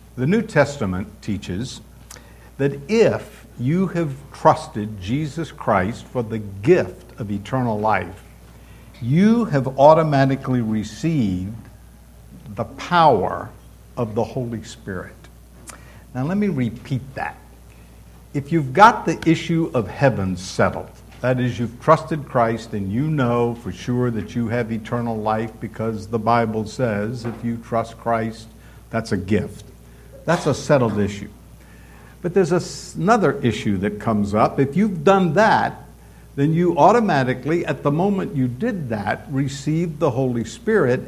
The New Testament teaches that if you have trusted Jesus Christ for the gift of eternal life, you have automatically received the power of the Holy Spirit. Now let me repeat that. If you've got the issue of heaven settled, that is, you've trusted Christ and you know for sure that you have eternal life because the Bible says if you trust Christ, that's a gift. That's a settled issue. But there's another issue that comes up. If you've done that, then you automatically, at the moment you did that, received the Holy Spirit,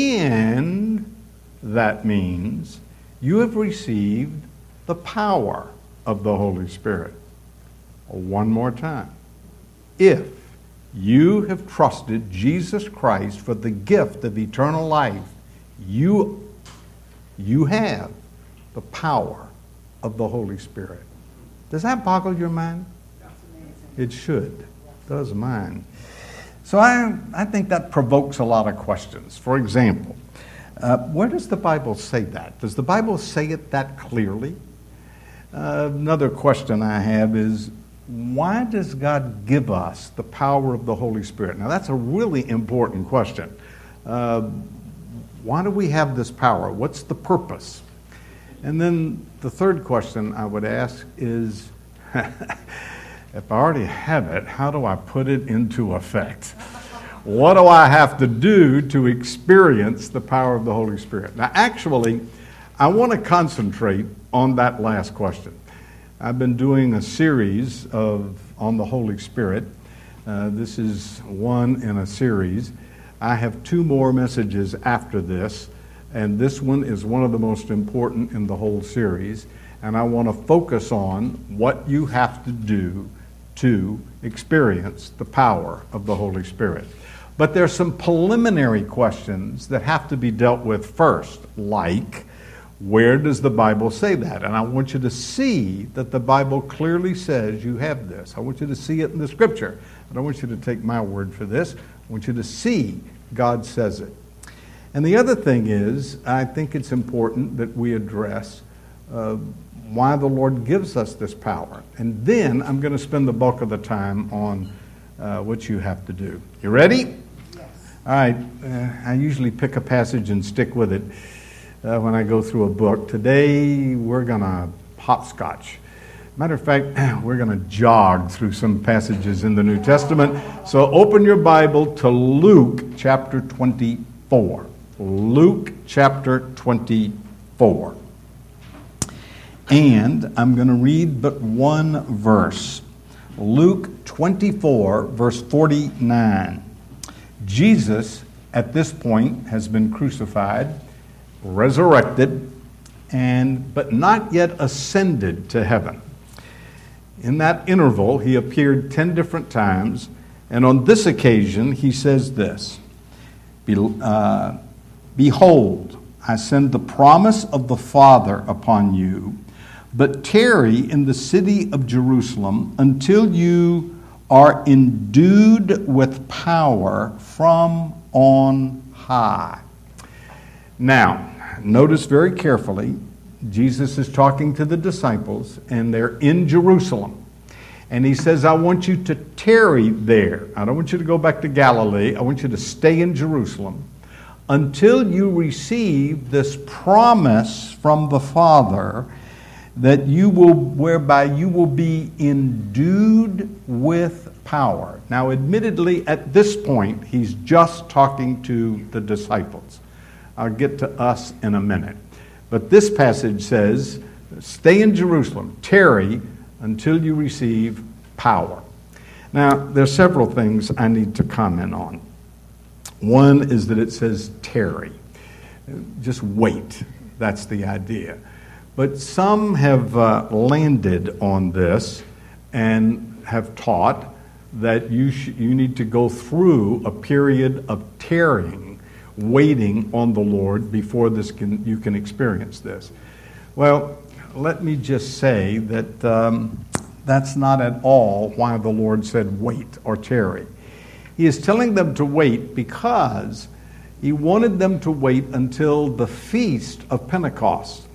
and that means you have received the power of the Holy Spirit. One more time. If you have trusted Jesus Christ for the gift of eternal life, you have the power of the Holy Spirit. Does that boggle your mind? That's amazing. It should. It does mine. So I think that provokes a lot of questions. For example, where does the Bible say that? Does the Bible say it that clearly? Another question I have is, why does God give us the power of the Holy Spirit? Now that's a really important question. Why do we have this power? What's the purpose? And then the third question I would ask is, if I already have it, how do I put it into effect? What do I have to do to experience the power of the Holy Spirit? Now, actually, I want to concentrate on that last question. I've been doing a series on the Holy Spirit. This is one in a series. I have 2 more messages after this, and this one is one of the most important in the whole series. And I want to focus on what you have to do to experience the power of the Holy Spirit. But there's some preliminary questions that have to be dealt with first, like, where does the Bible say that? And I want you to see that the Bible clearly says you have this. I want you to see it in the Scripture. I don't want you to take my word for this. I want you to see God says it. And the other thing is, I think it's important that we address why the Lord gives us this power. And then I'm going to spend the bulk of the time on what you have to do. You ready? Yes. All right. I usually pick a passage and stick with it when I go through a book. Today we're going to hopscotch. Matter of fact, we're going to jog through some passages in the New Testament. So open your Bible to Luke chapter 24. Luke chapter 24. And I'm going to read but one verse. Luke 24, verse 49. Jesus, at this point, has been crucified, resurrected, but not yet ascended to heaven. In that interval, he appeared 10 different times, and on this occasion, he says this, Behold, I send the promise of the Father upon you, but tarry in the city of Jerusalem until you are endued with power from on high. Now, notice very carefully, Jesus is talking to the disciples, and they're in Jerusalem. And he says, I want you to tarry there. I don't want you to go back to Galilee. I want you to stay in Jerusalem until you receive this promise from the Father that whereby you will be endued with power. Now, admittedly, at this point, he's just talking to the disciples. I'll get to us in a minute. But this passage says, stay in Jerusalem, tarry until you receive power. Now, there are several things I need to comment on. One is that it says tarry. Just wait. That's the idea. But some have landed on this and have taught that you need to go through a period of tarrying, waiting on the Lord before you can experience this. Well, let me just say that that's not at all why the Lord said wait or tarry. He is telling them to wait because he wanted them to wait until the feast of Pentecost.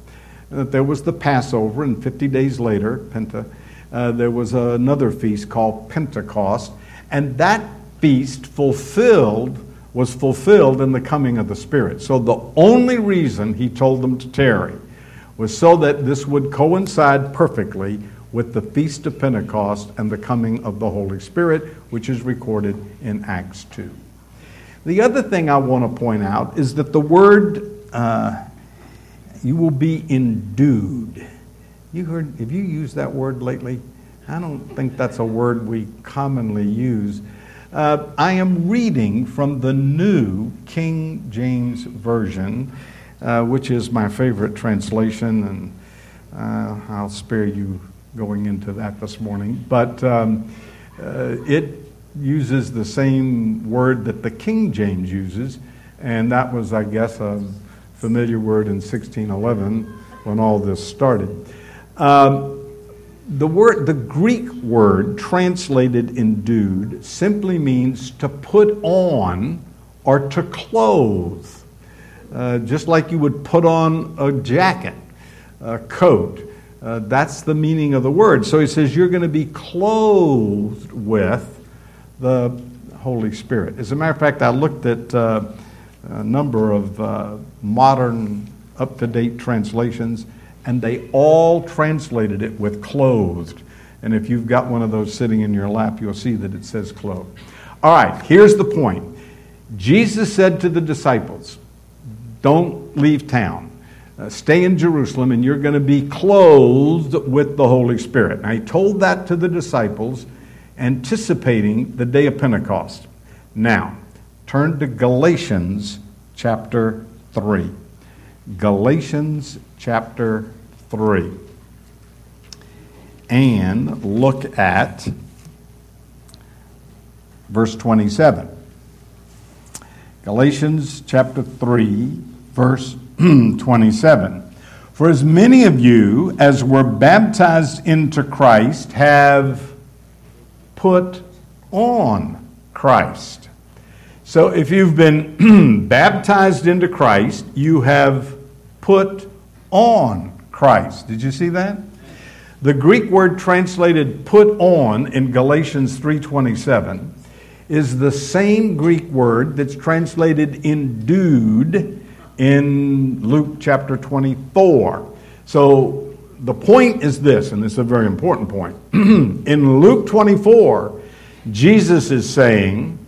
that there was the Passover, and 50 days later, there was another feast called Pentecost, and that feast was fulfilled in the coming of the Spirit. So the only reason he told them to tarry was so that this would coincide perfectly with the Feast of Pentecost and the coming of the Holy Spirit, which is recorded in Acts 2. The other thing I want to point out is that the word, you will be endued. Have you used that word lately? I don't think that's a word we commonly use. I am reading from the New King James Version, which is my favorite translation, and I'll spare you going into that this morning. But it uses the same word that the King James uses, and that was, I guess, a familiar word in 1611 when all this started. The Greek word translated endued simply means to put on or to clothe. Just like you would put on a jacket, a coat. That's the meaning of the word. So he says you're going to be clothed with the Holy Spirit. As a matter of fact, I looked at a number of modern, up-to-date translations, and they all translated it with clothed. And if you've got one of those sitting in your lap, you'll see that it says clothed. All right, here's the point. Jesus said to the disciples, don't leave town. Stay in Jerusalem, and you're going to be clothed with the Holy Spirit. Now, he told that to the disciples, anticipating the day of Pentecost. Now, turn to Galatians chapter 3. Galatians chapter 3. And look at verse 27. Galatians chapter 3, verse 27. For as many of you as were baptized into Christ have put on Christ. So if you've been baptized into Christ, you have put on Christ. Did you see that? The Greek word translated put on in Galatians 3:27 is the same Greek word that's translated endued in Luke chapter 24. So the point is this, and this is a very important point. In Luke 24, Jesus is saying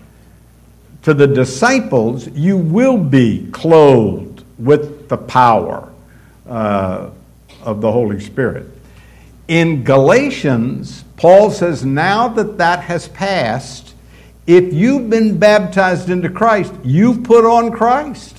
to the disciples, you will be clothed with the power of the Holy Spirit. In Galatians, Paul says, now that that has passed, if you've been baptized into Christ, you've put on Christ.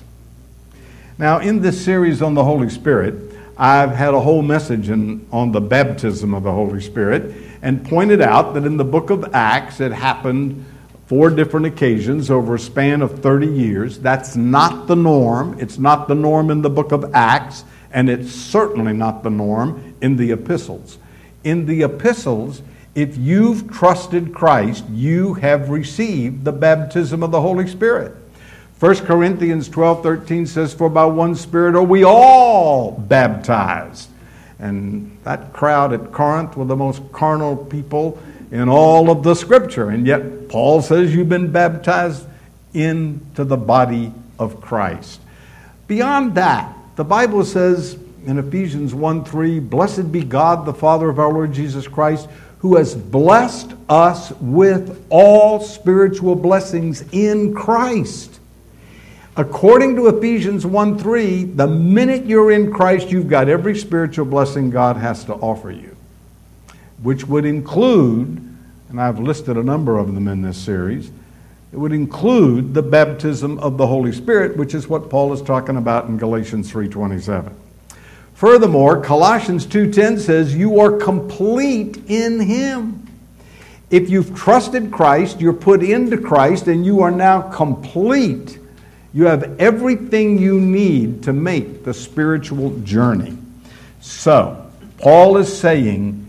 Now, in this series on the Holy Spirit, I've had a whole message on the baptism of the Holy Spirit and pointed out that in the book of Acts, it happened 4 different occasions over a span of 30 years. That's not the norm. It's not the norm in the book of Acts, and it's certainly not the norm in the epistles. In the epistles, if you've trusted Christ, you have received the baptism of the Holy Spirit. 1 Corinthians 12:13 says, for by one Spirit are we all baptized. And that crowd at Corinth were the most carnal people in all of the Scripture. And yet Paul says you've been baptized into the body of Christ. Beyond that, the Bible says in Ephesians 1:3, blessed be God, the Father of our Lord Jesus Christ, who has blessed us with all spiritual blessings in Christ. According to Ephesians 1:3, the minute you're in Christ, you've got every spiritual blessing God has to offer you, which would include, and I've listed a number of them in this series, it would include the baptism of the Holy Spirit, which is what Paul is talking about in Galatians 3:27. Furthermore, Colossians 2:10 says you are complete in Him. If you've trusted Christ, you're put into Christ, and you are now complete. You have everything you need to make the spiritual journey. So, Paul is saying,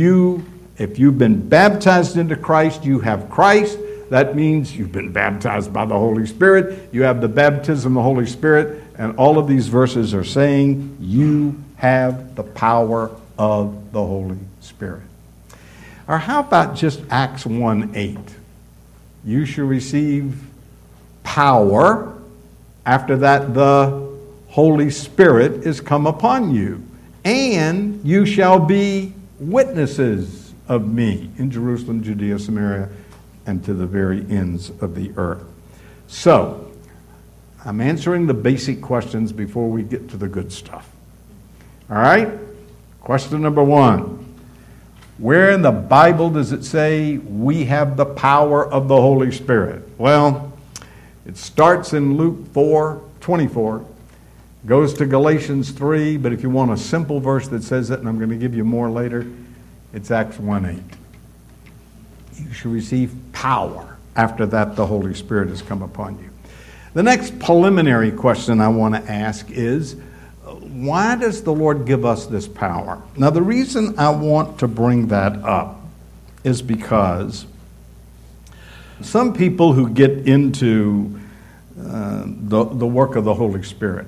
if you've been baptized into Christ, you have Christ. That means you've been baptized by the Holy Spirit. You have the baptism of the Holy Spirit. And all of these verses are saying you have the power of the Holy Spirit. Or how about just Acts 1:8? You shall receive power. After that, the Holy Spirit is come upon you. And you shall be witnesses of me in Jerusalem, Judea, Samaria, and to the very ends of the earth. So, I'm answering the basic questions before we get to the good stuff. All right? Question number 1. Where in the Bible does it say we have the power of the Holy Spirit? Well, it starts in Luke 4:24, goes to Galatians 3, but if you want a simple verse that says it, and I'm going to give you more later, it's Acts 1:8. You shall receive power. After that, the Holy Spirit has come upon you. The next preliminary question I want to ask is, why does the Lord give us this power? Now, the reason I want to bring that up is because some people who get into the work of the Holy Spirit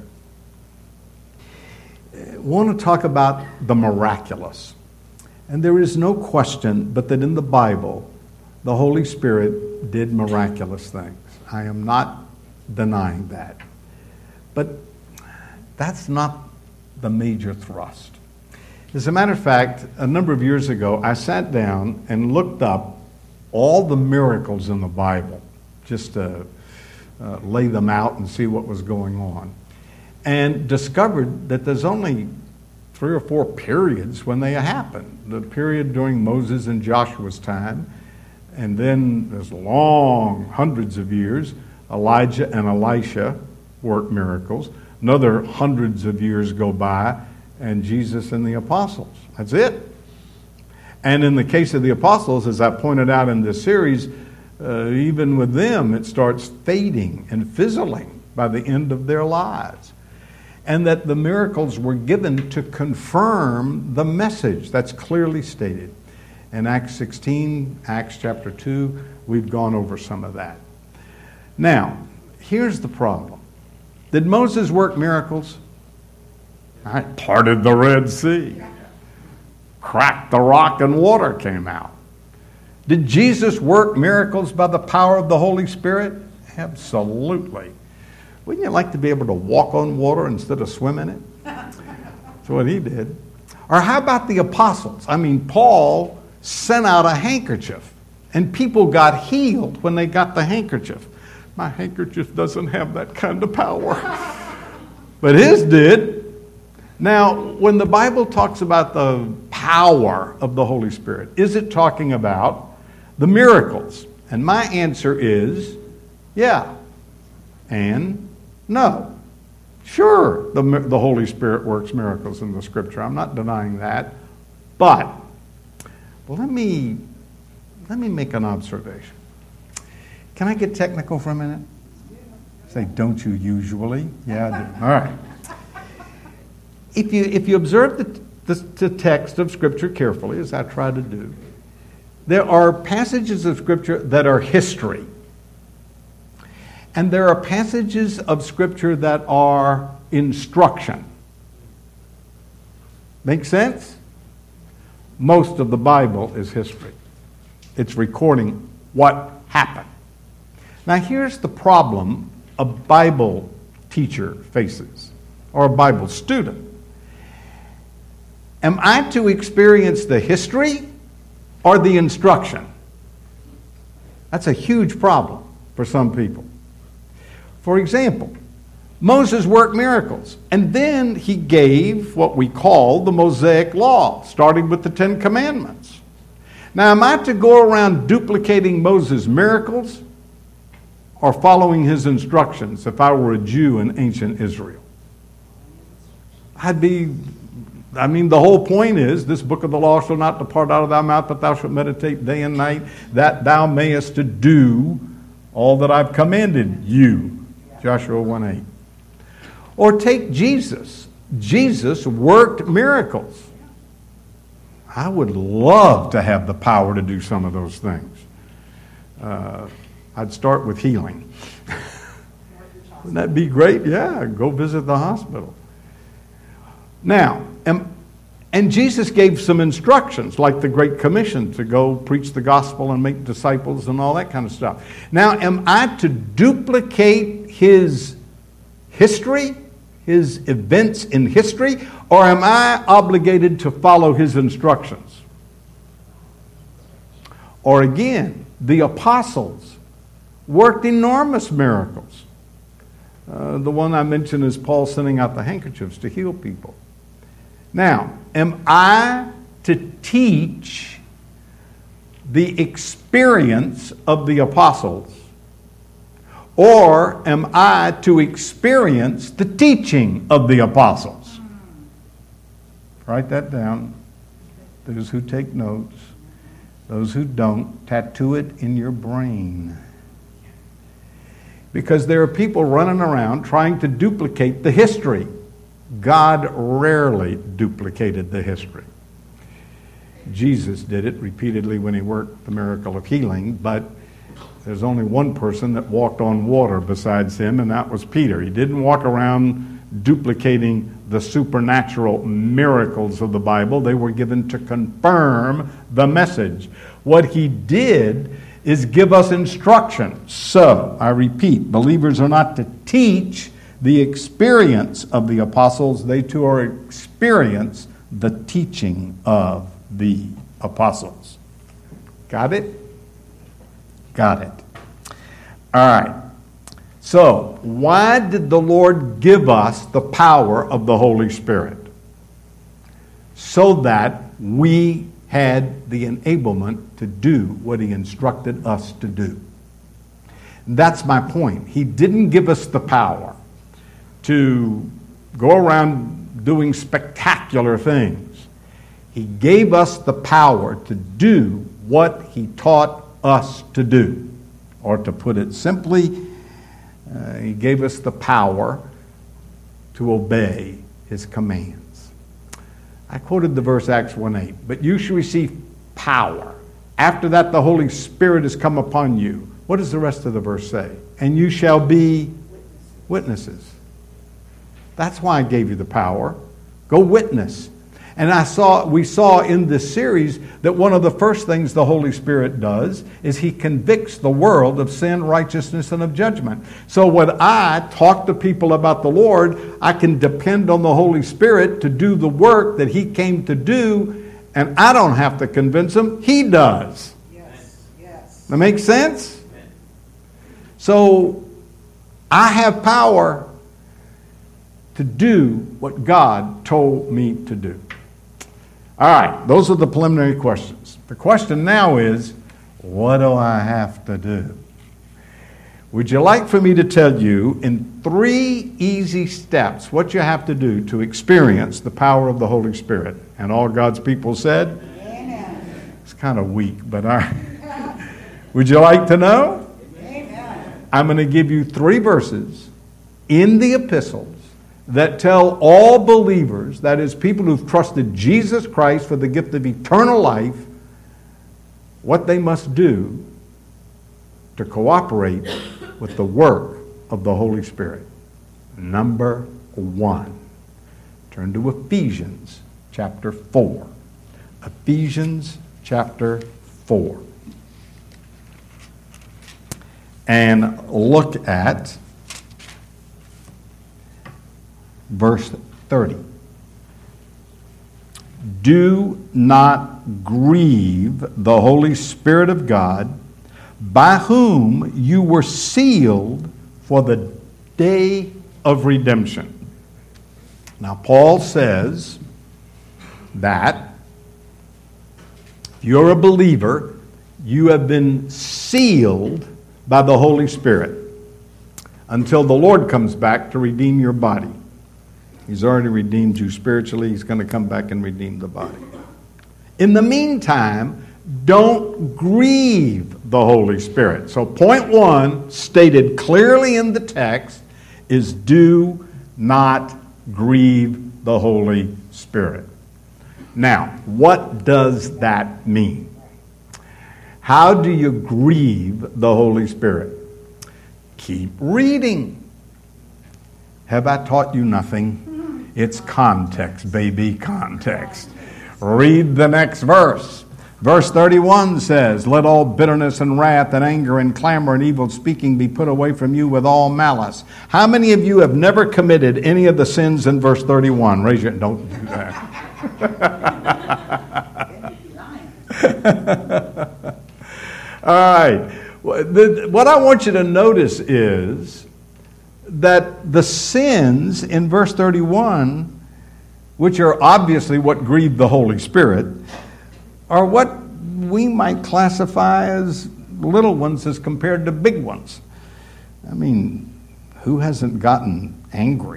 want to talk about the miraculous. And there is no question but that in the Bible, the Holy Spirit did miraculous things. I am not denying that. But that's not the major thrust. As a matter of fact, a number of years ago, I sat down and looked up all the miracles in the Bible, just to lay them out and see what was going on, and discovered that there's only 3 or 4 periods when they happened. The period during Moses and Joshua's time, and then there's long, hundreds of years, Elijah and Elisha worked miracles. Another hundreds of years go by, and Jesus and the apostles. That's it. And in the case of the apostles, as I pointed out in this series, even with them, it starts fading and fizzling by the end of their lives. And that the miracles were given to confirm the message. That's clearly stated. In Acts 16, Acts chapter 2, we've gone over some of that. Now, here's the problem. Did Moses work miracles? I parted the Red Sea, cracked the rock, and water came out. Did Jesus work miracles by the power of the Holy Spirit? Absolutely. Wouldn't you like to be able to walk on water instead of swim in it? That's what he did. Or how about the apostles? I mean, Paul sent out a handkerchief, and people got healed when they got the handkerchief. My handkerchief doesn't have that kind of power. But his did. Now, when the Bible talks about the power of the Holy Spirit, is it talking about the miracles? And my answer is, yeah and no. Sure, the Holy Spirit works miracles in the Scripture. I'm not denying that. But let me make an observation. Can I get technical for a minute? Say, don't you usually? Yeah, I do. All right. If you observe the text of Scripture carefully, as I try to do, there are passages of Scripture that are history. And there are passages of Scripture that are instruction. Make sense? Most of the Bible is history. It's recording what happened. Now here's the problem a Bible teacher faces, or a Bible student. Am I to experience the history or the instruction? That's a huge problem for some people. For example, Moses worked miracles, and then he gave what we call the Mosaic Law, starting with the 10 Commandments. Now, am I to go around duplicating Moses' miracles or following his instructions if I were a Jew in ancient Israel? The whole point is, this book of the law shall not depart out of thy mouth, but thou shalt meditate day and night, that thou mayest to do all that I've commanded you. Joshua 1:8. Or take Jesus. Jesus worked miracles. I would love to have the power to do some of those things. I'd start with healing. Wouldn't that be great? Yeah, go visit the hospital. Now, And Jesus gave some instructions, like the Great Commission, to go preach the gospel and make disciples and all that kind of stuff. Now, am I to duplicate his history, his events in history, or am I obligated to follow his instructions? Or again, the apostles worked enormous miracles. The one I mentioned is Paul sending out the handkerchiefs to heal people. Now, am I to teach the experience of the apostles, or am I to experience the teaching of the apostles? Write that down. Those who take notes, those who don't, tattoo it in your brain. Because there are people running around trying to duplicate the history. God rarely duplicated the history. Jesus did it repeatedly when he worked the miracle of healing, but there's only one person that walked on water besides him, and that was Peter. He didn't walk around duplicating the supernatural miracles of the Bible. They were given to confirm the message. What he did is give us instruction. So, I repeat, believers are not to teach the experience of the apostles. They too are experience the teaching of the apostles. Got it? Got it. All right. So, why did the Lord give us the power of the Holy Spirit? So that we had the enablement to do what he instructed us to do. That's my point. He didn't give us the power to go around doing spectacular things. He gave us the power to do what he taught us to do. Or to put it simply, he gave us the power to obey his commands. I quoted the verse Acts 1:8, but you shall receive power. After that the Holy Spirit has come upon you. What does the rest of the verse say? And you shall be witnesses. That's why I gave you the power. Go witness. And we saw in this series that one of the first things the Holy Spirit does is he convicts the world of sin, righteousness, and of judgment. So when I talk to people about the Lord, I can depend on the Holy Spirit to do the work that he came to do, and I don't have to convince them. He does. Yes. That makes sense? So I have power to do what God told me to do. All right, those are the preliminary questions. The question now is, what do I have to do? Would you like for me to tell you in 3 easy steps what you have to do to experience the power of the Holy Spirit? And all God's people said? Amen. It's kind of weak, but all right. Would you like to know? Amen. I'm going to give you 3 verses in the epistles that tell all believers, that is, people who've trusted Jesus Christ for the gift of eternal life, what they must do to cooperate with the work of the Holy Spirit. Number 1. Turn to Ephesians chapter 4. Ephesians chapter 4. And look at verse 30. Do not grieve the Holy Spirit of God, by whom you were sealed for the day of redemption. Now, Paul says that if you're a believer, you have been sealed by the Holy Spirit until the Lord comes back to redeem your body. He's already redeemed you spiritually. He's going to come back and redeem the body. In the meantime, don't grieve the Holy Spirit. So point 1, stated clearly in the text, is do not grieve the Holy Spirit. Now, what does that mean? How do you grieve the Holy Spirit? Keep reading. Have I taught you nothing? It's context, baby, context. Read the next verse. Verse 31 says, let all bitterness and wrath and anger and clamor and evil speaking be put away from you with all malice. How many of you have never committed any of the sins in verse 31? Raise your hand. Don't do that. All right. What I want you to notice is that the sins in verse 31, which are obviously what grieved the Holy Spirit, are what we might classify as little ones as compared to big ones. I mean, who hasn't gotten angry,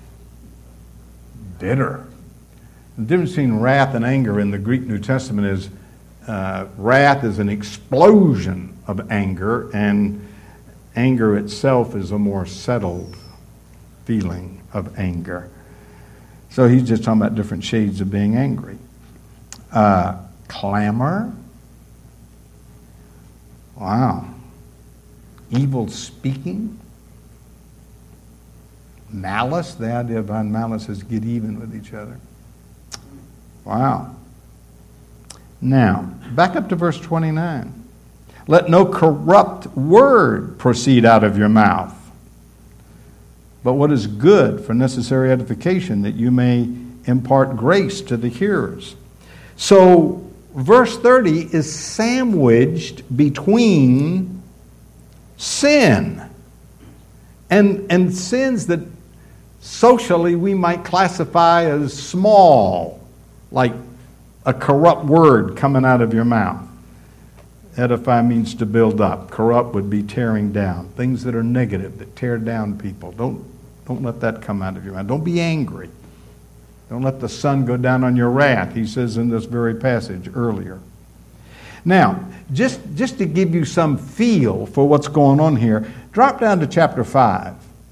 bitter? The difference between wrath and anger in the Greek New Testament is wrath is an explosion of anger, and anger itself is a more settled feeling of anger. So he's just talking about different shades of being angry. Clamor. Wow. Evil speaking. Malice. The idea behind malice is get even with each other. Wow. Now, back up to verse 29. Let no corrupt word proceed out of your mouth, but what is good for necessary edification, that you may impart grace to the hearers. So, verse 30 is sandwiched between sin and sins that socially we might classify as small, like a corrupt word coming out of your mouth. Edify means to build up. Corrupt would be tearing down. Things that are negative, that tear down people. Don't let that come out of your mouth. Don't be angry. Don't let the sun go down on your wrath, he says in this very passage earlier. Now, just to give you some feel for what's going on here, drop down to chapter 5.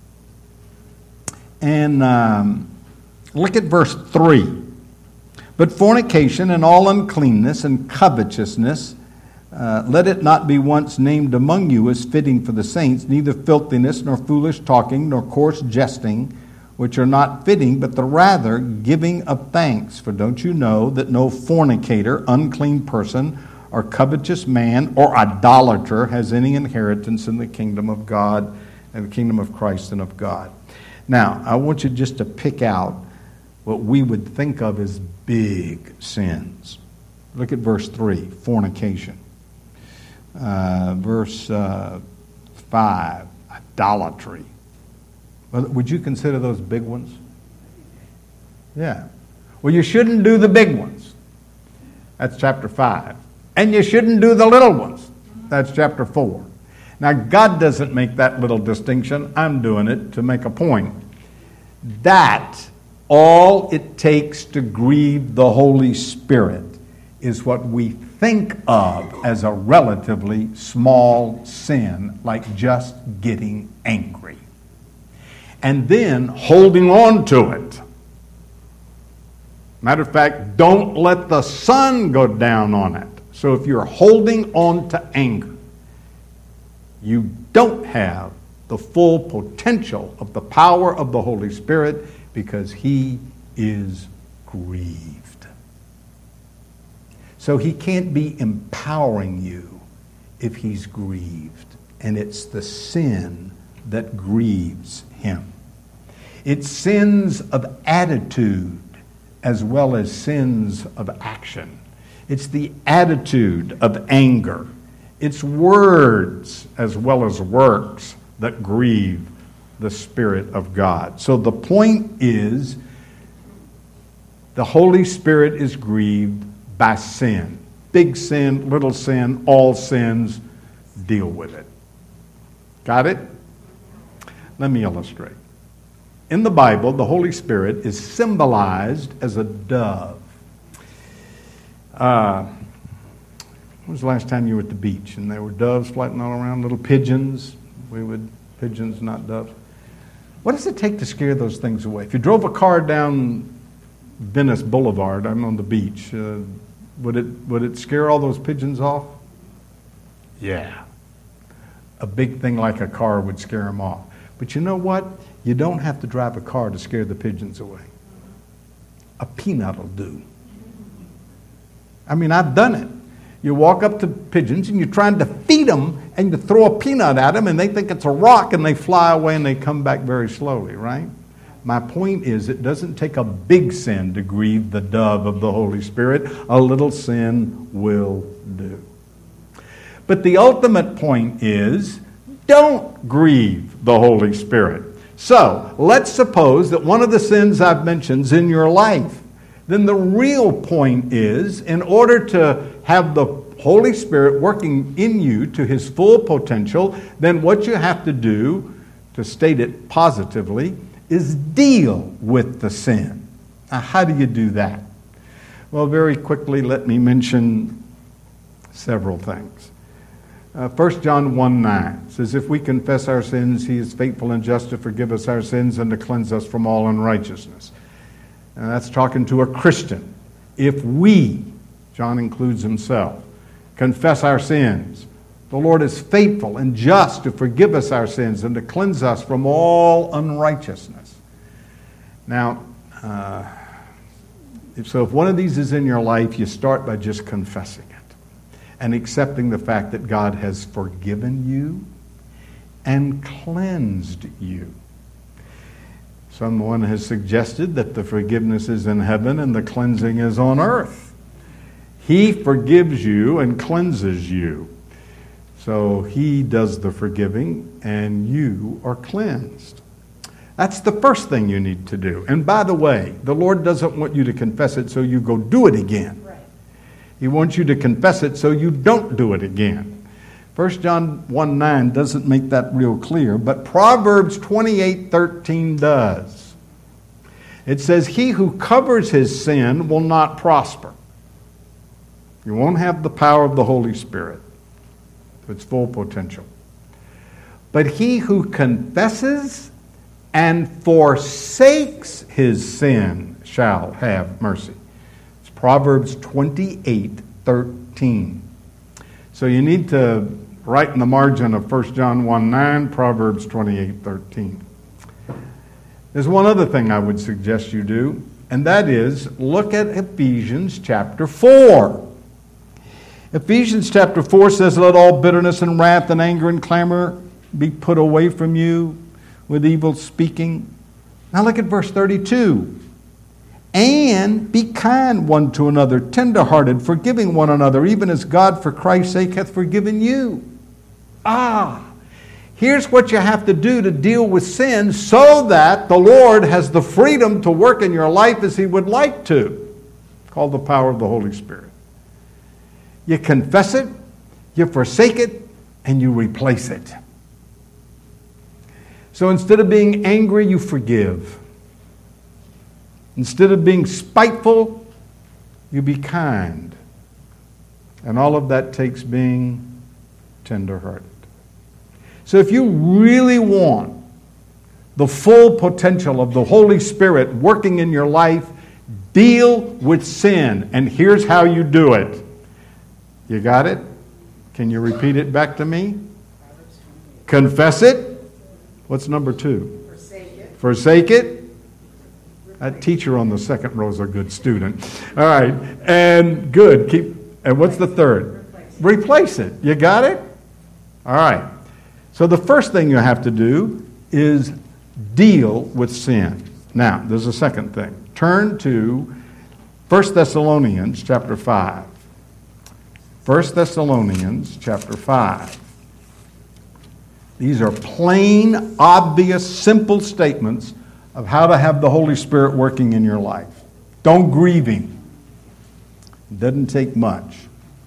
And look at verse 3. But fornication and all uncleanness and covetousness, let it not be once named among you as fitting for the saints, neither filthiness, nor foolish talking, nor coarse jesting, which are not fitting, but the rather giving of thanks. For don't you know that no fornicator, unclean person, or covetous man, or idolater has any inheritance in the kingdom of God, and the kingdom of Christ and of God? Now, I want you just to pick out what we would think of as big sins. Look at verse 3, fornication. Verse 5, idolatry. Would you consider those big ones? Yeah. Well, you shouldn't do the big ones. That's chapter 5. And you shouldn't do the little ones. That's chapter 4. Now, God doesn't make that little distinction. I'm doing it to make a point. That, all it takes to grieve the Holy Spirit is what we think of as a relatively small sin, like just getting angry. And then holding on to it. Matter of fact, don't let the sun go down on it. So if you're holding on to anger, you don't have the full potential of the power of the Holy Spirit, because he is grieved. So he can't be empowering you if he's grieved. And it's the sin that grieves him. It's sins of attitude as well as sins of action. It's the attitude of anger. It's words as well as works that grieve the Spirit of God. So the point is, the Holy Spirit is grieved by sin. Big sin, little sin, all sins, deal with it. Got it? Let me illustrate. In the Bible, the Holy Spirit is symbolized as a dove. When was the last time you were at the beach and there were doves flying all around, little pigeons? Pigeons, not doves. What does it take to scare those things away? If you drove a car down Venice Boulevard, I'm on the beach, would it scare all those pigeons off? Yeah. A big thing like a car would scare them off. But you know what? You don't have to drive a car to scare the pigeons away. A peanut will do. I mean, I've done it. You walk up to pigeons and you're trying to feed them and you throw a peanut at them and they think it's a rock and they fly away and they come back very slowly, right? My point is, it doesn't take a big sin to grieve the dove of the Holy Spirit. A little sin will do. But the ultimate point is, don't grieve the Holy Spirit. So, let's suppose that one of the sins I've mentioned is in your life. Then the real point is, in order to have the Holy Spirit working in you to his full potential, then what you have to do, to state it positively, is deal with the sin. Now, how do you do that? Well, very quickly, let me mention several things. 1 John 1:9 says, if we confess our sins, he is faithful and just to forgive us our sins and to cleanse us from all unrighteousness. And that's talking to a Christian. If we, John includes himself, confess our sins, the Lord is faithful and just to forgive us our sins and to cleanse us from all unrighteousness. Now, if one of these is in your life, you start by just confessing it and accepting the fact that God has forgiven you and cleansed you. Someone has suggested that the forgiveness is in heaven and the cleansing is on earth. He forgives you and cleanses you. So he does the forgiving and you are cleansed. That's the first thing you need to do. And by the way, the Lord doesn't want you to confess it so you go do it again. Right. He wants you to confess it so you don't do it again. 1 John 1:9 doesn't make that real clear, but Proverbs 28:13 does. It says, he who covers his sin will not prosper. You won't have the power of the Holy Spirit to its full potential. But he who confesses and forsakes his sin shall have mercy. It's Proverbs 28:13. So you need to write in the margin of 1 John 1:9, Proverbs 28:13. There's one other thing I would suggest you do, and that is look at Ephesians chapter 4. Ephesians chapter 4 says, let all bitterness and wrath and anger and clamor be put away from you with evil speaking. Now look at verse 32. And be kind one to another, tenderhearted, forgiving one another, even as God for Christ's sake hath forgiven you. Here's what you have to do to deal with sin so that the Lord has the freedom to work in your life as he would like to. Called the power of the Holy Spirit. You confess it, you forsake it, and you replace it. So instead of being angry, you forgive. Instead of being spiteful, you be kind. And all of that takes being tenderhearted. So if you really want the full potential of the Holy Spirit working in your life, deal with sin. And here's how you do it. You got it? Can you repeat it back to me? Confess it. What's number 2? Forsake it. Forsake it. That teacher on the second row is a good student. All right. And good. And what's the third? Replace it. You got it? All right. So the first thing you have to do is deal with sin. Now, there's a second thing. Turn to 1 Thessalonians chapter 5. 1 Thessalonians chapter 5. These are plain, obvious, simple statements of how to have the Holy Spirit working in your life. Don't grieve him. It doesn't take much.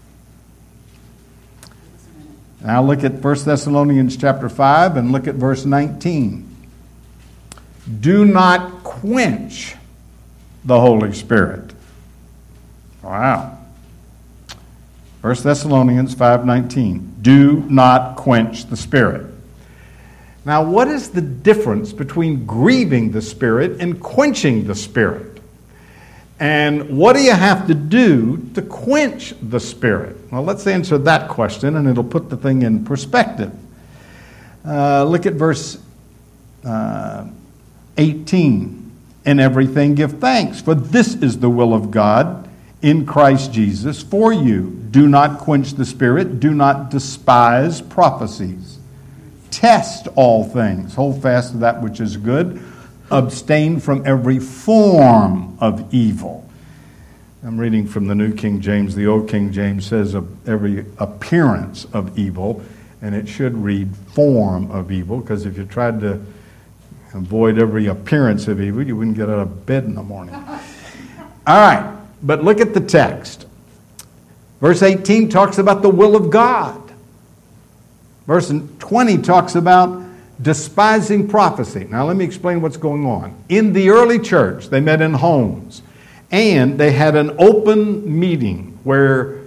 Now look at 1 Thessalonians chapter 5 and look at verse 19. Do not quench the Holy Spirit. Wow. 1 Thessalonians 5:19. Do not quench the Spirit. Now, what is the difference between grieving the Spirit and quenching the Spirit? And what do you have to do to quench the Spirit? Well, let's answer that question, and it'll put the thing in perspective. Look at verse 18. In everything give thanks, for this is the will of God in Christ Jesus for you. Do not quench the Spirit. Do not despise prophecies. Test all things. Hold fast to that which is good. Abstain from every form of evil. I'm reading from the New King James. The Old King James says of every appearance of evil, and it should read form of evil, because if you tried to avoid every appearance of evil, you wouldn't get out of bed in the morning. All right, but look at the text. Verse 18 talks about the will of God. Verse 20 talks about despising prophecy. Now let me explain what's going on. In the early church, they met in homes, and they had an open meeting where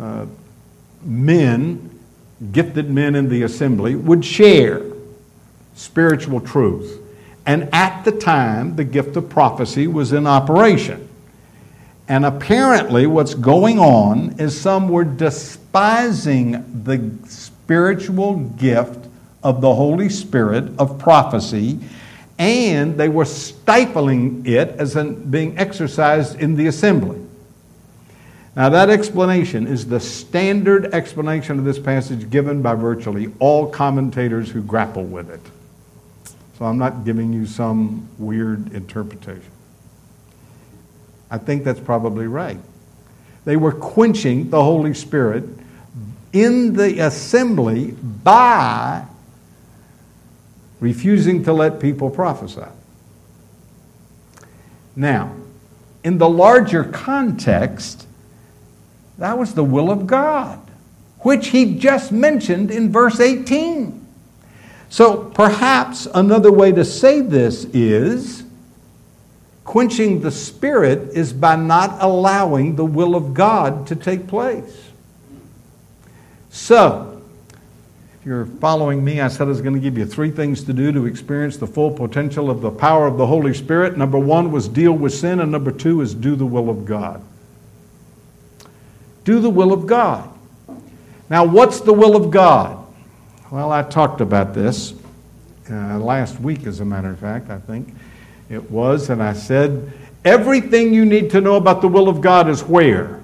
gifted men in the assembly, would share spiritual truth. And at the time, the gift of prophecy was in operation. And apparently what's going on is some were despising the spiritual gift of the Holy Spirit of prophecy, and they were stifling it as being exercised in the assembly. Now that explanation is the standard explanation of this passage given by virtually all commentators who grapple with it. So I'm not giving you some weird interpretation. I think that's probably right. They were quenching the Holy Spirit in the assembly by refusing to let people prophesy. Now, in the larger context, that was the will of God, which he just mentioned in verse 18. So perhaps another way to say this is, quenching the Spirit is by not allowing the will of God to take place. So, if you're following me, I said I was going to give you 3 things to do to experience the full potential of the power of the Holy Spirit. Number 1 was deal with sin, and number 2 is do the will of God. Do the will of God. Now, what's the will of God? Well, I talked about this last week, as a matter of fact, I think it was, and I said, everything you need to know about the will of God is where?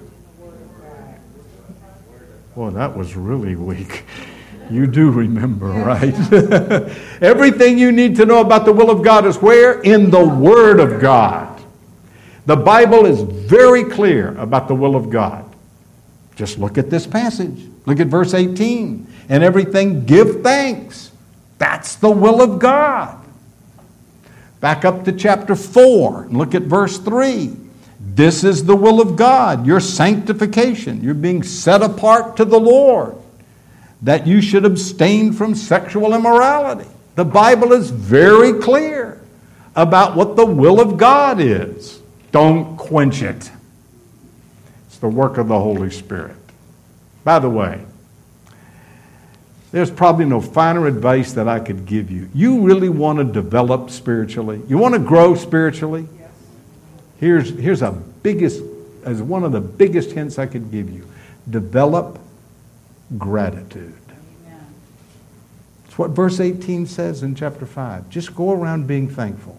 Well, that was really weak. You do remember, right? Everything you need to know about the will of God is where? In the Word of God. The Bible is very clear about the will of God. Just look at this passage. Look at verse 18. And everything give thanks. That's the will of God. Back up to chapter 4 and look at verse 3. This is the will of God, your sanctification. You're being set apart to the Lord, that you should abstain from sexual immorality. The Bible is very clear about what the will of God is. Don't quench it. It's the work of the Holy Spirit. By the way, there's probably no finer advice that I could give you. You really want to develop spiritually? You want to grow spiritually? Yes. Here's as one of the biggest hints I could give you. Develop gratitude. Amen. It's what verse 18 says in chapter 5. Just go around being thankful.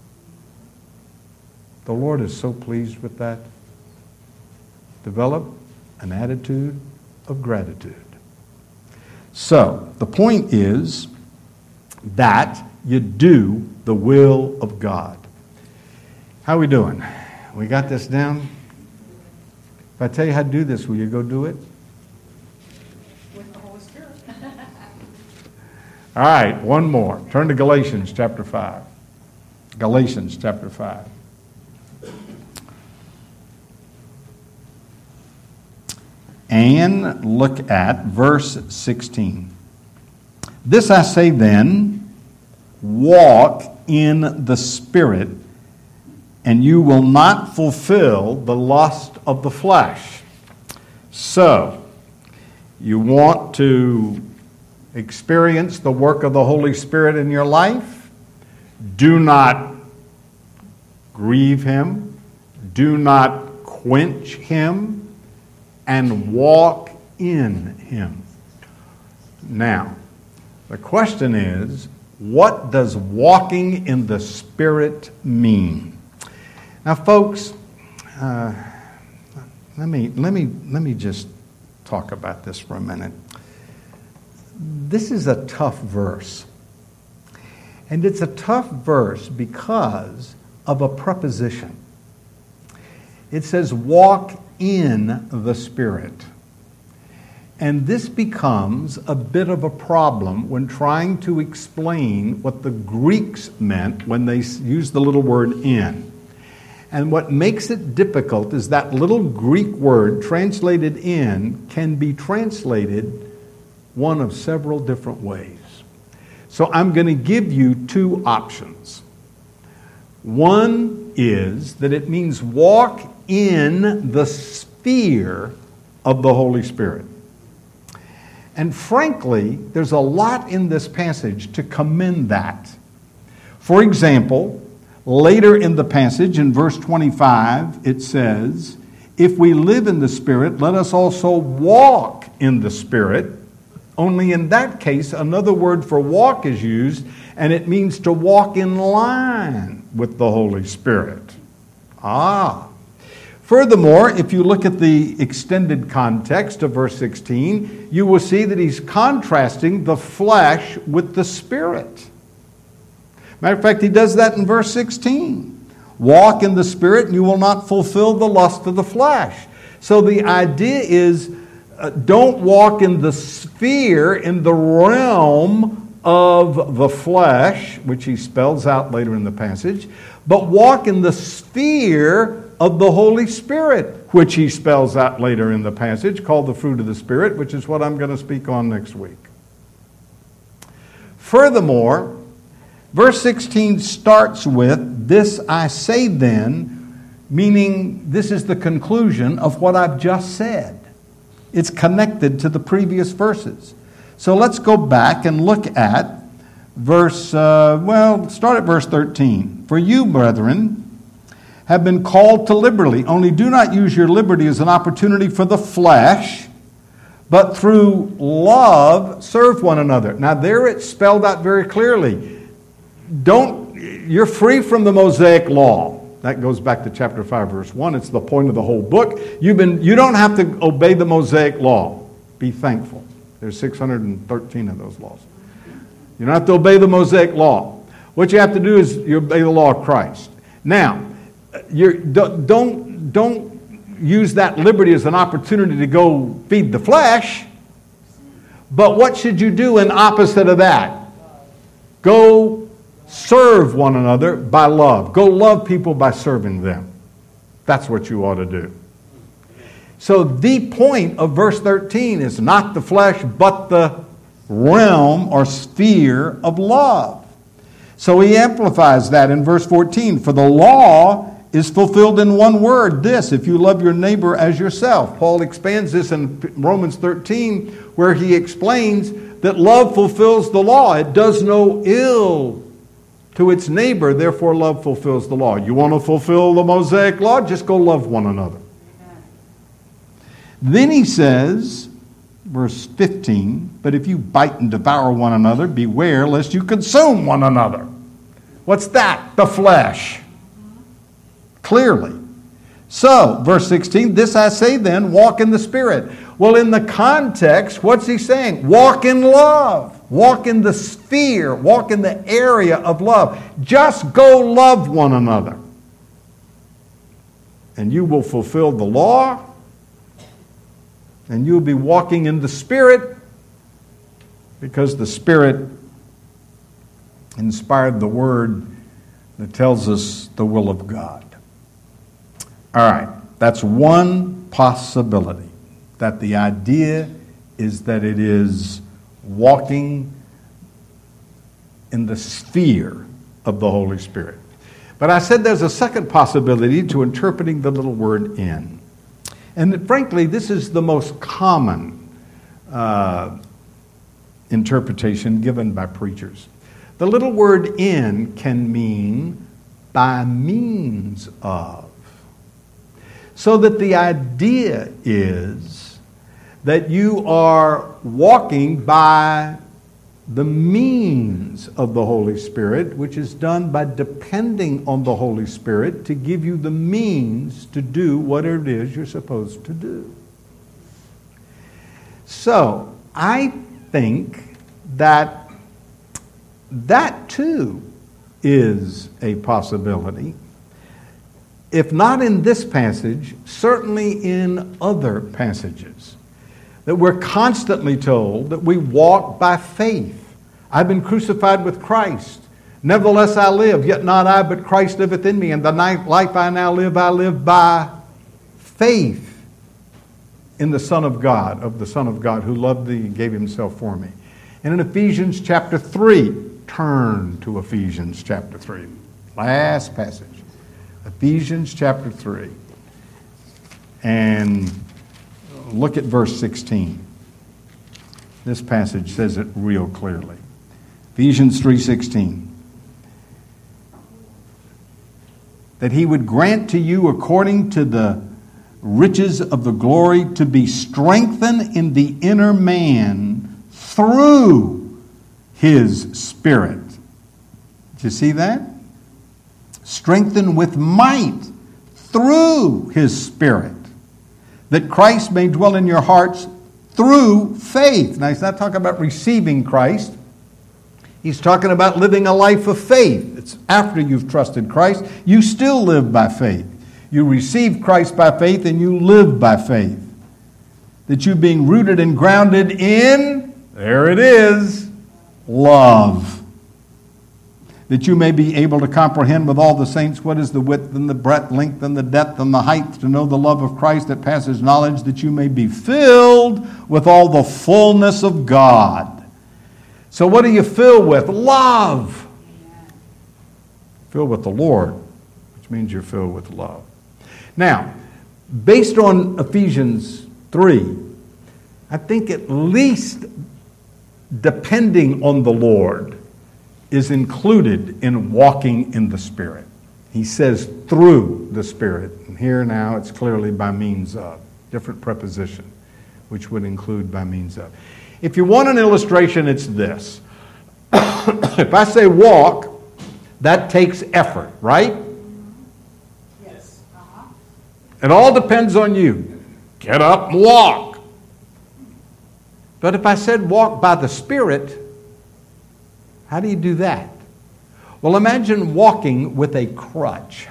The Lord is so pleased with that. Develop an attitude of gratitude. So, the point is that you do the will of God. How are we doing? We got this down? If I tell you how to do this, will you go do it? With the Holy Spirit. All right, one more. Turn to Galatians chapter 5. Galatians chapter 5. And look at verse 16. This I say then, walk in the Spirit, and you will not fulfill the lust of the flesh. So, you want to experience the work of the Holy Spirit in your life? Do not grieve Him. Do not quench Him. And walk in Him. Now, the question is, what does walking in the Spirit mean? Now, folks, let me just talk about this for a minute. This is a tough verse. And it's a tough verse because of a preposition. It says, walk in the Spirit. And this becomes a bit of a problem when trying to explain what the Greeks meant when they used the little word in. And what makes it difficult is that little Greek word translated in can be translated one of several different ways. So I'm going to give you two options. One is that it means walk in the sphere of the Holy Spirit. And frankly, there's a lot in this passage to commend that. For example, later in the passage, in verse 25, it says, if we live in the Spirit, let us also walk in the Spirit. Only in that case, another word for walk is used, and it means to walk in line with the Holy Spirit. Furthermore, if you look at the extended context of verse 16, you will see that he's contrasting the flesh with the Spirit. Matter of fact, he does that in verse 16. Walk in the Spirit and you will not fulfill the lust of the flesh. So the idea is, don't walk in the sphere, in the realm of the flesh, which he spells out later in the passage, but walk in the sphere of the Holy Spirit, which he spells out later in the passage, called the fruit of the Spirit, which is what I'm going to speak on next week. Furthermore, verse 16 starts with, this I say then, meaning this is the conclusion of what I've just said. It's connected to the previous verses. So let's go back and look at start at verse 13. For you, brethren, have been called to liberty. Only do not use your liberty as an opportunity for the flesh, but through love serve one another. Now there it's spelled out very clearly. You're free from the Mosaic law. That goes back to chapter 5, verse 1. It's the point of the whole book. You don't have to obey the Mosaic law. Be thankful. There's 613 of those laws. You don't have to obey the Mosaic law. What you have to do is you obey the law of Christ. Now, don't use that liberty as an opportunity to go feed the flesh. But what should you do in opposite of that? Go serve one another by love. Go love people by serving them. That's what you ought to do. So the point of verse 13 is not the flesh, but the realm or sphere of love. So he amplifies that in verse 14. For the law is fulfilled in one word, this, if you love your neighbor as yourself. Paul expands this in Romans 13, where he explains that love fulfills the law. It does no ill to its neighbor, therefore love fulfills the law. You want to fulfill the Mosaic law? Just go love one another. Amen. Then he says, verse 15, but if you bite and devour one another, beware lest you consume one another. What's that? The flesh. Clearly. So, verse 16, this I say then, walk in the Spirit. Well, in the context, what's he saying? Walk in love. Walk in the sphere. Walk in the area of love. Just go love one another. And you will fulfill the law. And you'll be walking in the Spirit, because the Spirit inspired the Word that tells us the will of God. All right, that's one possibility. That the idea is that it is walking in the sphere of the Holy Spirit. But I said there's a second possibility to interpreting the little word in. And frankly, this is the most common interpretation given by preachers. The little word in can mean by means of. So that the idea is that you are walking by the means of the Holy Spirit, which is done by depending on the Holy Spirit to give you the means to do whatever it is you're supposed to do. So, I think that too is a possibility. If not in this passage, certainly in other passages. That we're constantly told that we walk by faith. I've been crucified with Christ. Nevertheless I live, yet not I, but Christ liveth in me. And the life I now live, I live by faith in the Son of God, who loved thee and gave himself for me. And in Ephesians chapter 3, turn to Ephesians chapter 3. Last passage. Ephesians chapter 3. And look at verse 16. This passage says it real clearly. Ephesians 3:16. That he would grant to you according to the riches of the glory to be strengthened in the inner man through his Spirit. Did you see that? Strengthened with might through his Spirit, that Christ may dwell in your hearts through faith. Now, he's not talking about receiving Christ. He's talking about living a life of faith. It's after you've trusted Christ. You still live by faith. You receive Christ by faith and you live by faith. That you being rooted and grounded in, there it is, love. That you may be able to comprehend with all the saints what is the width and the breadth, length and the depth and the height, to know the love of Christ that passes knowledge, that you may be filled with all the fullness of God. So what are you filled with? Love. Filled with the Lord, which means you're filled with love. Now, based on Ephesians 3, I think at least depending on the Lord is included in walking in the Spirit. He says through the Spirit. And here now it's clearly by means of. Different preposition, which would include by means of. If you want an illustration, it's this. If I say walk, that takes effort, right? Yes. It all depends on you. Get up and walk. But if I said walk by the Spirit, how do you do that? Well, imagine walking with a crutch.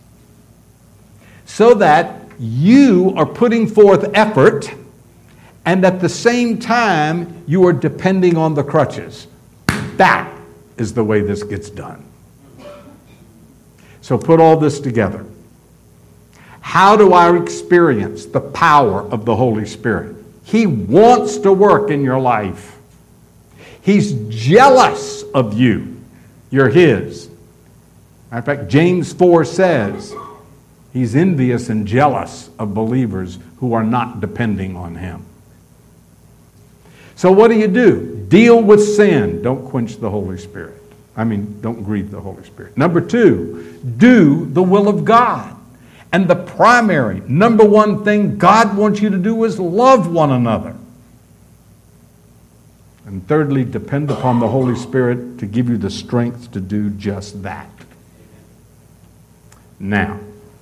So that you are putting forth effort, and at the same time, you are depending on the crutches. That is the way this gets done. So put all this together. How do I experience the power of the Holy Spirit? He wants to work in your life. He's jealous of you. You're his. Matter of fact, James 4 says he's envious and jealous of believers who are not depending on him. So what do? Deal with sin. Don't quench the Holy Spirit. Don't grieve the Holy Spirit. Number 2, do the will of God. And the primary, number one thing God wants you to do is love one another. And thirdly, depend upon the Holy Spirit to give you the strength to do just that. Now,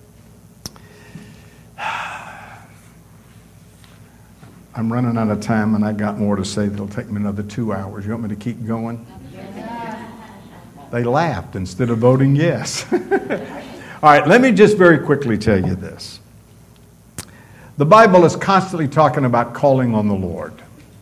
I'm running out of time and I got more to say that'll take me another 2 hours. You want me to keep going? They laughed instead of voting yes. All right, let me just very quickly tell you this. The Bible is constantly talking about calling on the Lord.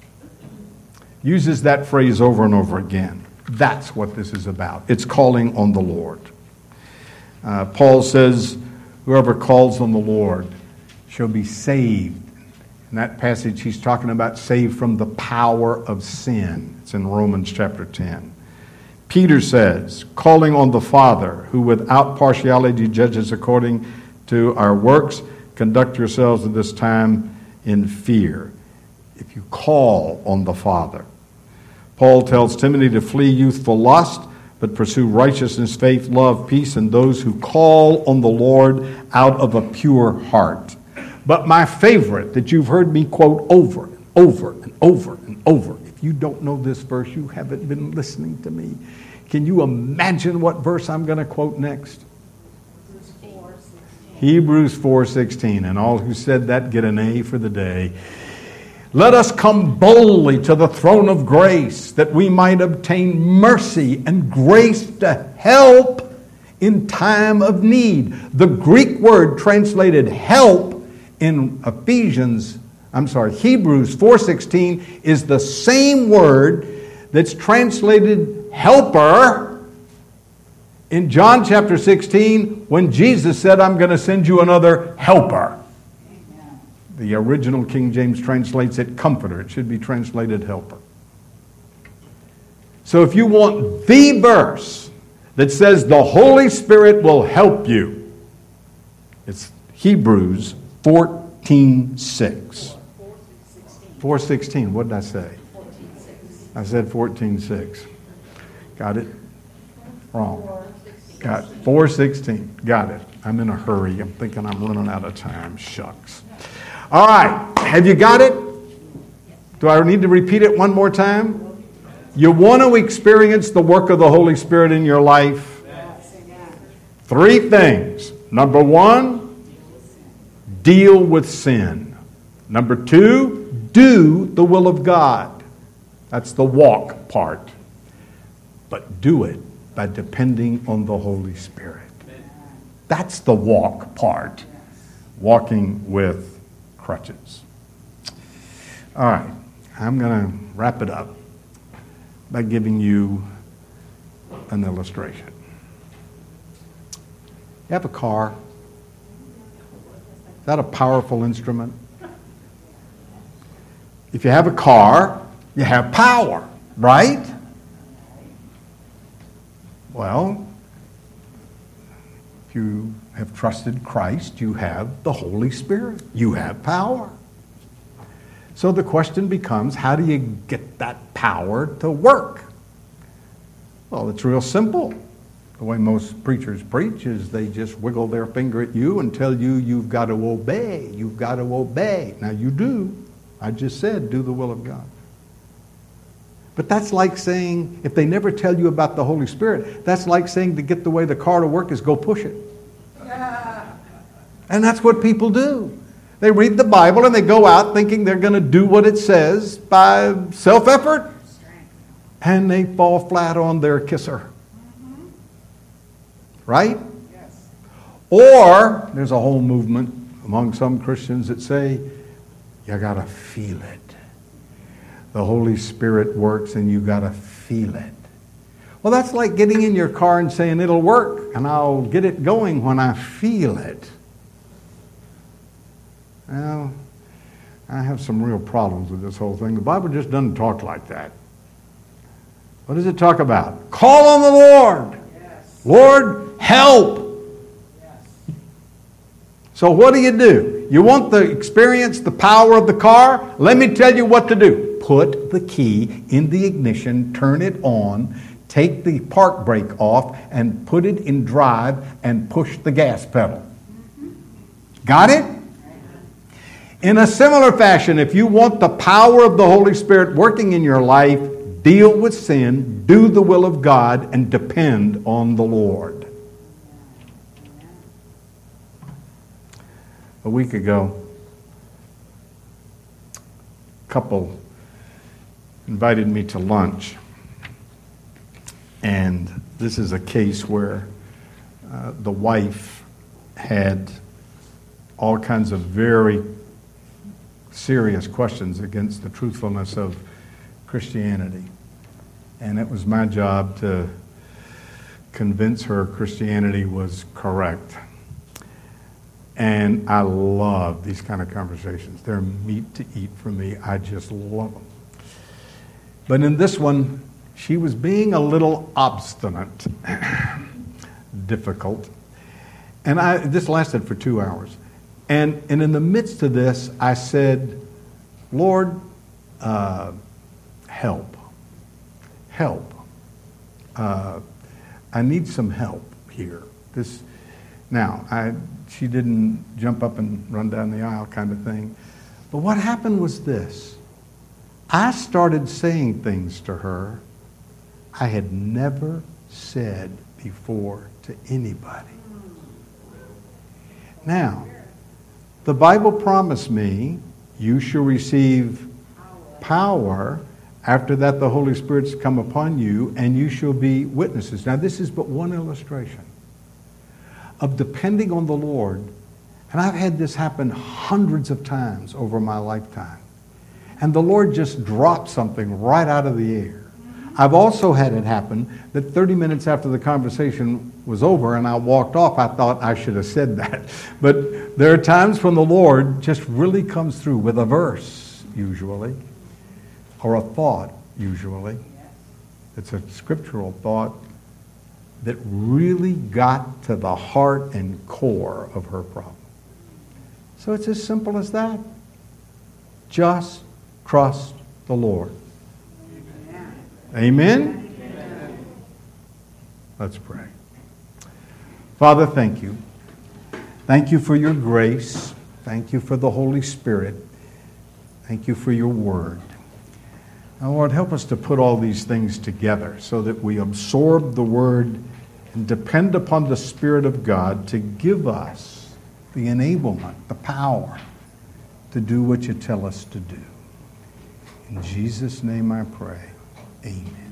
Uses that phrase over and over again. That's what this is about. It's calling on the Lord. Paul says, whoever calls on the Lord shall be saved. In that passage, he's talking about saved from the power of sin. It's in Romans chapter 10. Peter says, calling on the Father, who without partiality judges according to our works, conduct yourselves at this time in fear. If you call on the Father. Paul tells Timothy to flee youthful lust, but pursue righteousness, faith, love, peace, and those who call on the Lord out of a pure heart. But my favorite that you've heard me quote over and over and over and over, if If you don't know this verse, you haven't been listening to me. Can you imagine what verse I'm going to quote next? Hebrews 4:16. And all who said that get an A for the day. Let us come boldly to the throne of grace, that we might obtain mercy and grace to help in time of need. The Greek word translated help in Hebrews 4:16 is the same word that's translated helper in John chapter 16 when Jesus said, I'm going to send you another helper. The original King James translates it comforter. It should be translated helper. So if you want the verse that says the Holy Spirit will help you, it's Hebrews 14:6. 4:16. What did I say? I said 14:6. Got it? Wrong. Got 4:16. Got it. I'm in a hurry. I'm thinking I'm running out of time. Shucks. All right. Have you got it? Do I need to repeat it one more time? You want to experience the work of the Holy Spirit in your life? Three things. Number one, deal with sin. Number two, do the will of God. That's the walk part. But do it by depending on the Holy Spirit. That's the walk part. Walking with crutches. All right. I'm going to wrap it up by giving you an illustration. You have a car. Is that a powerful instrument? If you have a car, you have power, right? Well, if you have trusted Christ, you have the Holy Spirit. You have power. So the question becomes, how do you get that power to work? Well, it's real simple. The way most preachers preach is they just wiggle their finger at you and tell you you've got to obey. You've got to obey. Now you do. I just said, do the will of God. But that's like saying, if they never tell you about the Holy Spirit, that's like saying to get the way the car to work is go push it. And that's what people do. They read the Bible and they go out thinking they're going to do what it says by self-effort. And they fall flat on their kisser. Right? Yes. Or there's a whole movement among some Christians that say, you got to feel it. The Holy Spirit works and you got to feel it. Well, that's like getting in your car and saying it'll work and I'll get it going when I feel it. Well, I have some real problems with this whole thing. The Bible just doesn't talk like that. What does it talk about? Call on the Lord. Yes. Lord, help. Yes. So what do? You want to experience the power of the car? Let me tell you what to do. Put the key in the ignition, turn it on, take the park brake off, and put it in drive and push the gas pedal. Got it? In a similar fashion, if you want the power of the Holy Spirit working in your life, deal with sin, do the will of God, and depend on the Lord. A week ago, a couple invited me to lunch. And this is a case where the wife had all kinds of very serious questions against the truthfulness of Christianity. And it was my job to convince her Christianity was correct. And I love these kind of conversations. They're meat to eat for me. I just love them. But in this one, she was being a little obstinate, difficult. And this lasted for 2 hours. And in the midst of this, I said, Lord, help. Help. I need some help here. She didn't jump up and run down the aisle kind of thing. But what happened was this. I started saying things to her I had never said before to anybody. Now, the Bible promised me, you shall receive power. After that, the Holy Spirit's come upon you, and you shall be witnesses. Now, this is but one illustration of depending on the Lord. And I've had this happen hundreds of times over my lifetime. And the Lord just dropped something right out of the air. I've also had it happen that 30 minutes after the conversation was over and I walked off, I thought I should have said that. But there are times when the Lord just really comes through with a verse, usually, or a thought, usually. It's a scriptural thought that really got to the heart and core of her problem. So it's as simple as that. Just trust the Lord. Amen? Amen? Let's pray. Father, thank you. Thank you for your grace. Thank you for the Holy Spirit. Thank you for your word. Now, Lord, help us to put all these things together so that we absorb the word and depend upon the Spirit of God to give us the enablement, the power to do what you tell us to do. In Jesus' name I pray. Amen.